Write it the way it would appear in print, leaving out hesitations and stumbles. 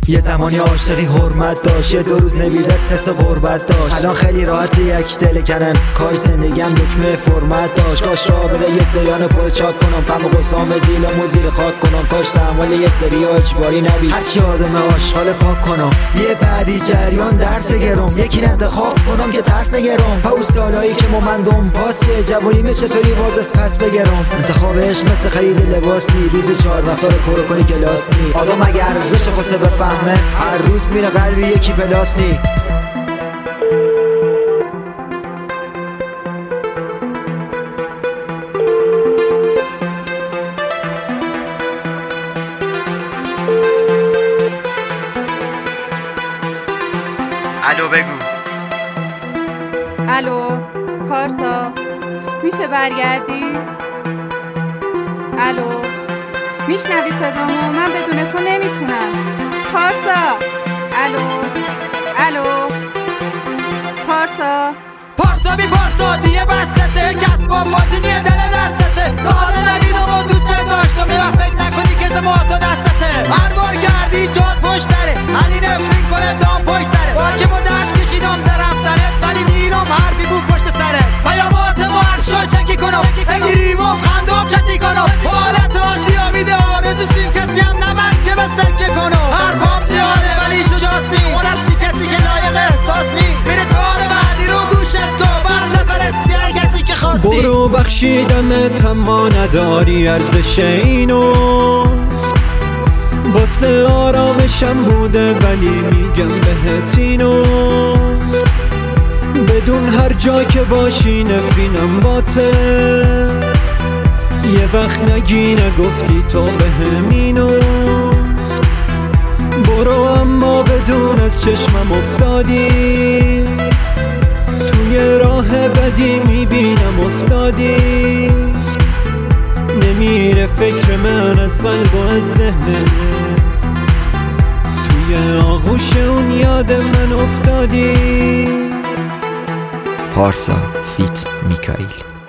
یه زمانی عاشقی حرمت داشت، یه 2 روز نمیدست حس غربت داشت. الان خیلی راحت یک دل کنن، کاش زندگیم دکمه فرمت داشت. کاش راه بده یه سریان پر چاک کنم، پم و قسام زیل و موزیل خاک کنم. کاش تحمل یه سری اجباری نبی، هرچی آدم آشغال پاک کنم. یه بعدی جریان درس گرم، یکی انتخاب کنم که ترس نگرم. پاو سالایی که مومندم پاسیه، جوانیمه چطوری باز از پس بگرم. انتخابش مثل خرید لباس نی، روز 4 نفر پرو کنی کلاس نی. آدم اگه ارزش خواسته بفهمه، هر روز میره قلبی یکی پلاس نی. الو بگو. الو پارسا، میشه برگردی؟ الو میشنوی صدامو؟ من بدون تو نمیتونم. پارسا. الو پارسا بی پارسا دیگه بسته، کسب با بازی نیه دل دسته. ساده نبیدم و دوست داشتم، یه وقت فکر نکنی که زمان تو دسته. هر بار کردی جات پشت داره، علی نفرین کنه دام پشت سره. با که ما دست کشیدم زرفتنت، ولی دیرم حرفی بود پشت سره. پیامات ما هر شو چکی کنم، بگیریم و خندم چتی کنم. حالت آزیا میده آرزو سیم، کسی هم نمند که به سکه کنم. حرفام زیاده ولی شجاست نی، اونم سی کسی که لایق احساس نی. میره کار بعدی رو گوش اسکو، برم نفرستی هر کسی که خواستی. برو بخشیدمت اما نداری ارزش اینو، واسه آرامشم بوده ولی میگم بهت اینو. بدون هر جا که باشی نفرینم باته، یه وقت نگی نگفتی تو بهمینو. برو اما بدون از چشمم افتادی، توی راه بدی میبینم افتادی. نمیره فکر من از قلب و از ذهنه، توی آغوش اون یاد من افتادی. پارسا فیت میکائیل.